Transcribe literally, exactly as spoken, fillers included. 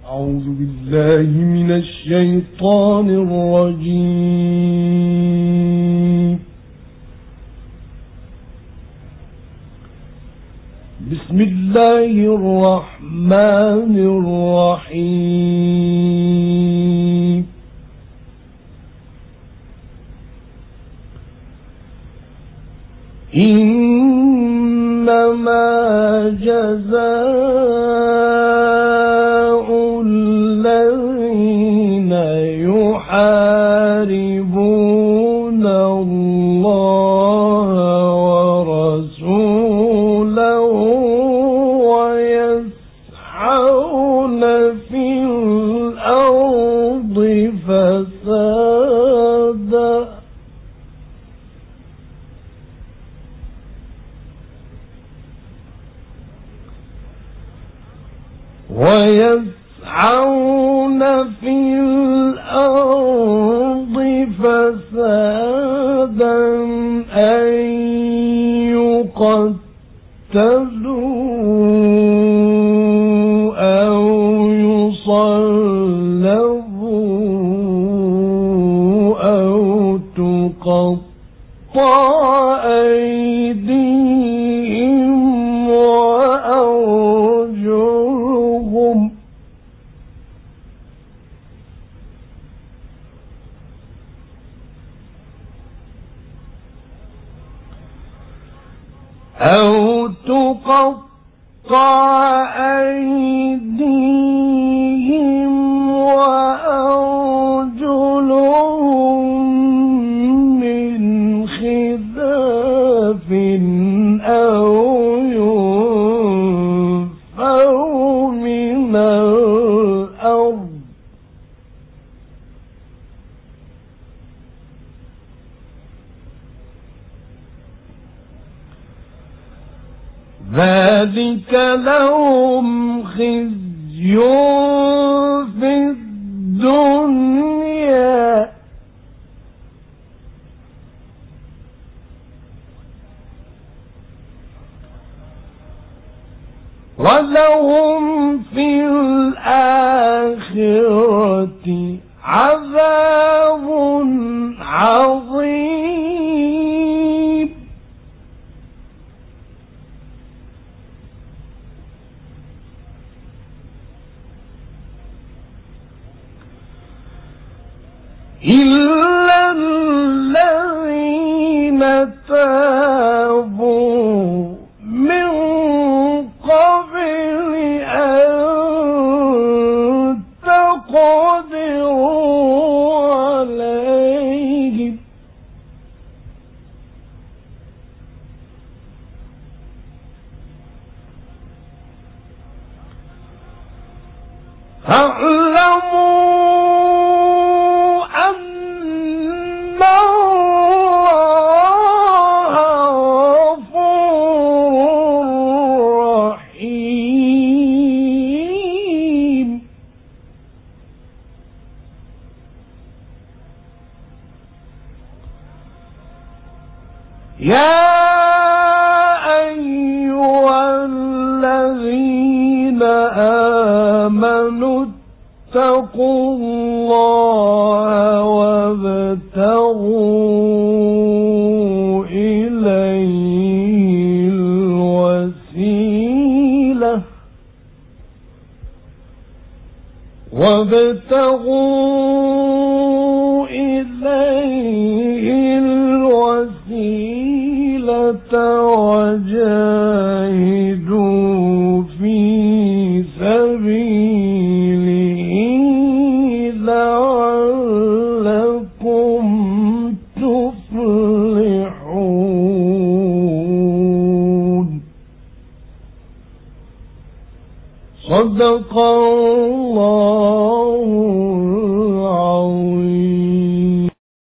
أعوذ بالله من الشيطان الرجيم. بسم الله الرحمن الرحيم. إنما جزاء الذين يحاربون الله ورسوله ويسعون في الأرض فسادا ويسعون في الأرض فسادا أن يقتلوا أو يصلبوا أو تقطع أيديهم وأرجلهم أو تقطع أيديهم وأرجلهم من خلاف أو ينفوا من الأرض ذلك لهم خزي في الدنيا ولهم في الآخرة عذاب عظيم. إلا الذين تابوا من قبل أن تقدروا عليهم فاعلموا يا أيها الذين آمنوا اتقوا الله وابتغوا إليه الوسيلة وابتغوا إليه الوسيلة وجاهدوا في سبيله لعلكم تفلحون. صدق الله